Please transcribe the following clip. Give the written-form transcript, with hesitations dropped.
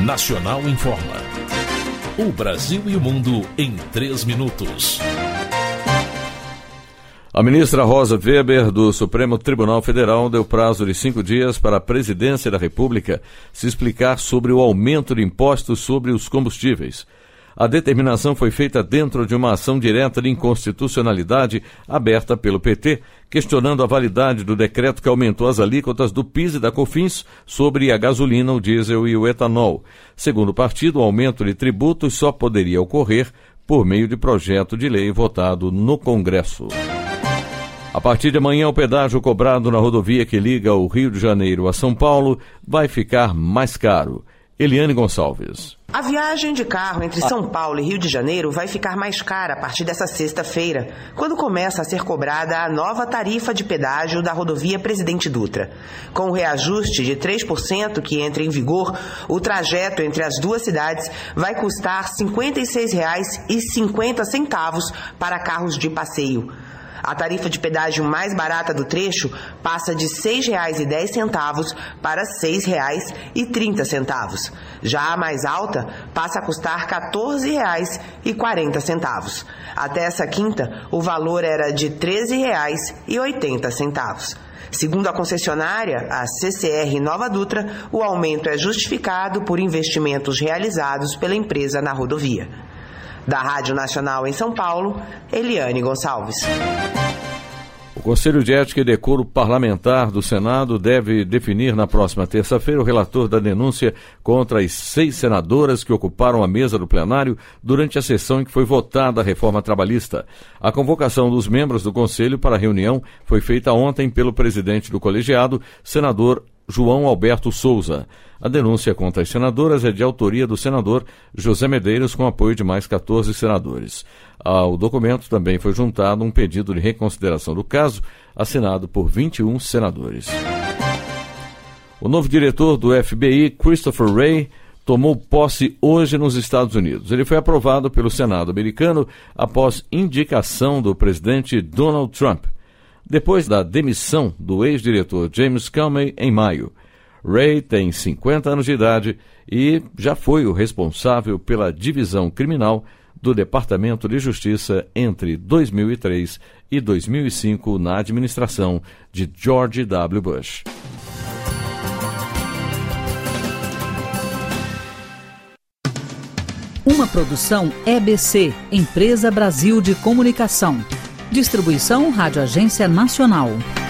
Nacional Informa. O Brasil e o mundo em 3 minutos. A ministra Rosa Weber, do Supremo Tribunal Federal, deu prazo de 5 dias para a Presidência da República se explicar sobre o aumento de impostos sobre os combustíveis. A determinação foi feita dentro de uma ação direta de inconstitucionalidade aberta pelo PT, questionando a validade do decreto que aumentou as alíquotas do PIS e da COFINS sobre a gasolina, o diesel e o etanol. Segundo o partido, o aumento de tributos só poderia ocorrer por meio de projeto de lei votado no Congresso. A partir de amanhã, o pedágio cobrado na rodovia que liga o Rio de Janeiro a São Paulo vai ficar mais caro. Eliane Gonçalves. A viagem de carro entre São Paulo e Rio de Janeiro vai ficar mais cara a partir dessa sexta-feira, quando começa a ser cobrada a nova tarifa de pedágio da rodovia Presidente Dutra. Com o reajuste de 3% que entra em vigor, o trajeto entre as duas cidades vai custar R$ 56,50 para carros de passeio. A tarifa de pedágio mais barata do trecho passa de R$ 6,10 para R$ 6,30. Já a mais alta passa a custar R$ 14,40. Até essa quinta, o valor era de R$ 13,80. Segundo a concessionária, a CCR Nova Dutra, o aumento é justificado por investimentos realizados pela empresa na rodovia. Da Rádio Nacional em São Paulo, Eliane Gonçalves. O Conselho de Ética e Decoro Parlamentar do Senado deve definir na próxima terça-feira o relator da denúncia contra as 6 senadoras que ocuparam a mesa do plenário durante a sessão em que foi votada a reforma trabalhista. A convocação dos membros do Conselho para a reunião foi feita ontem pelo presidente do colegiado, senador João Alberto Souza. A denúncia contra as senadoras é de autoria do senador José Medeiros, com apoio de mais 14 senadores. Ao documento também foi juntado um pedido de reconsideração do caso, assinado por 21 senadores. O novo diretor do FBI, Christopher Wray, tomou posse hoje nos Estados Unidos. Ele foi aprovado pelo Senado americano após indicação do presidente Donald Trump, depois da demissão do ex-diretor James Comey em maio. Wray tem 50 anos de idade e já foi o responsável pela divisão criminal do Departamento de Justiça entre 2003 e 2005 na administração de George W. Bush. Uma produção EBC, Empresa Brasil de Comunicação. Distribuição Rádio Agência Nacional.